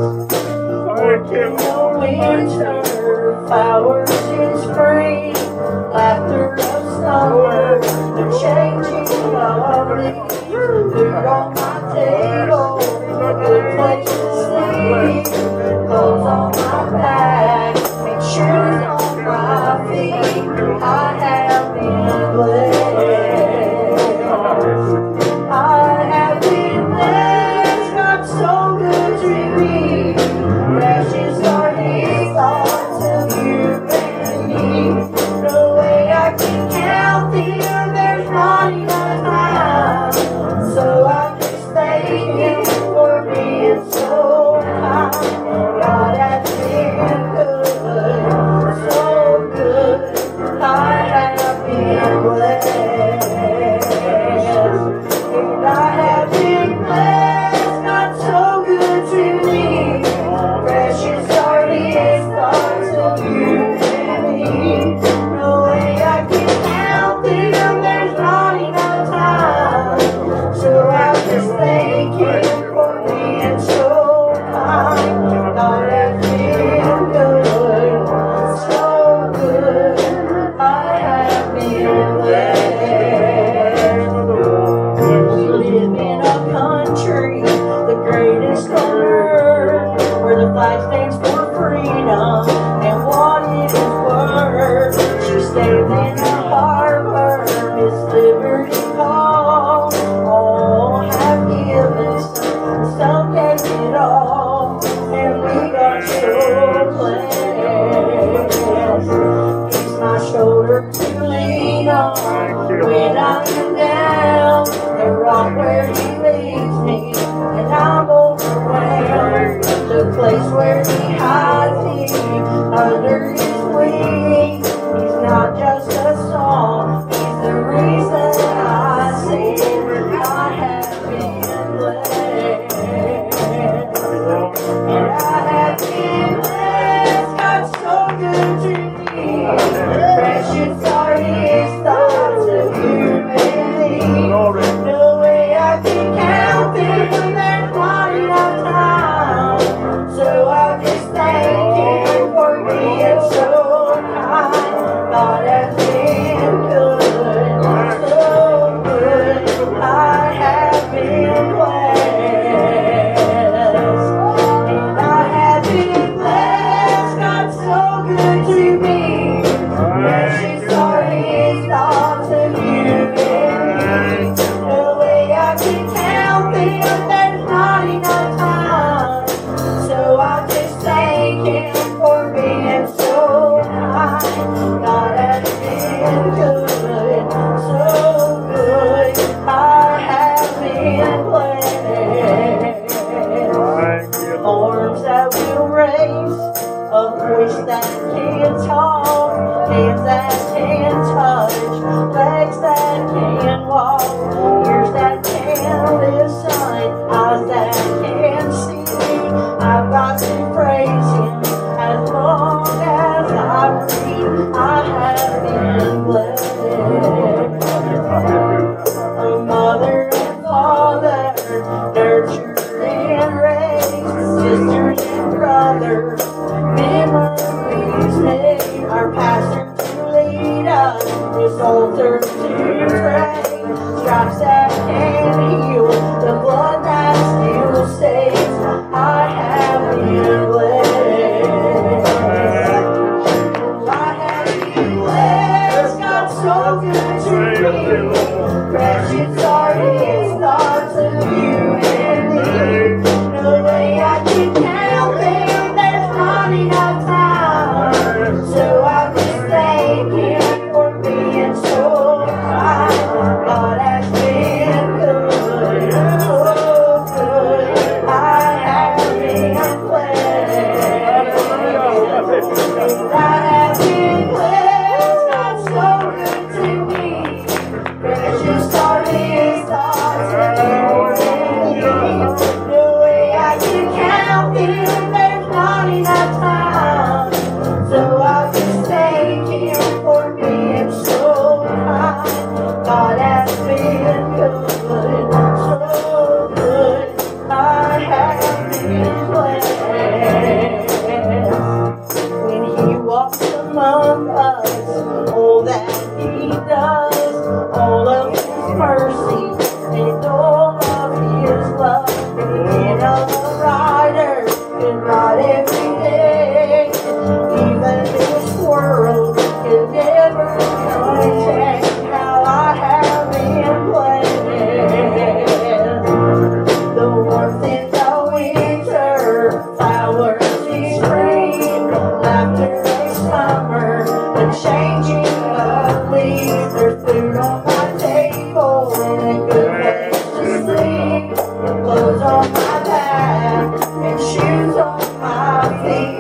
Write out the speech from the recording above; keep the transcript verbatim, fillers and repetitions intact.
Working the winter, flowers in spring, laughter of summer, the changing of leaves. Food on my table, a good place to sleep, clothes on my back, and shoes on my feet. I have been blessed. I have been blessed, God so good to me. Precious are His thoughts of you and me. No way I can count them, there's not enough time. So I just thank Him for being so kind. God has been good, so good. I have been blessed. And I have been blessed, God so good to me. Precious are His thoughts of you and me. No way I can count them, there's not enough time. So I just thank Him for being so kind. God has been good, so good. I have been blessed. We live in a country, the greatest on earth, where the flag stands for freedom and what it is worth. She stayed in a harbor, Miss Liberty Hall. All have given, some, some gave it all, and we got so blessed. He's my shoulder to lean on when I am down, the rock where He leads me, and I'm overwhelmed. The place where He hides me under His wings. He's not just a song, He's the reason I sing. I have been blessed, and I have been blessed. God's so good to me. Precious are His thoughts of you and me. No way I can count them, there's not enough time. So I just thank Him for being so kind. God has been good, so good. I have been blessed, and I have been blessed. God's so good to me. Precious are His thoughts of you and me. No way I can count them, there's not enough time. So I just thank Him for being so kind. God has been good, so good. I have been blessed. Arms that will raise, a voice that can talk, hands that can touch, legs that can walk, ears that can listen, eyes that can see. I've got to praise Him as long as I breathe. I have been blessed. A mother and father, nurtured and raised, sisters and brothers, memories made. Our pastor to lead us, His altar to pray, stripes that can heal, the blood that still saves. I have been blessed. I have been blessed. God's so good to me. Precious are His thoughts of you and me. No way I can count them, there's not enough time. So I just thank Him for being so kind. God has been good, so good. I have been blessed. I have been blessed. God's so good to me. Precious are His thoughts of you and me. No way I can count them. among us, all that he does, all of his mercy, and all of his love. Being a rider is not every day, even this world can never contain how I have been playing. The warmth in the winter, flowers in spring, laughter in summer, the changing of leaves. There's food on my table and a good place to sleep, clothes on my back and shoes on my feet.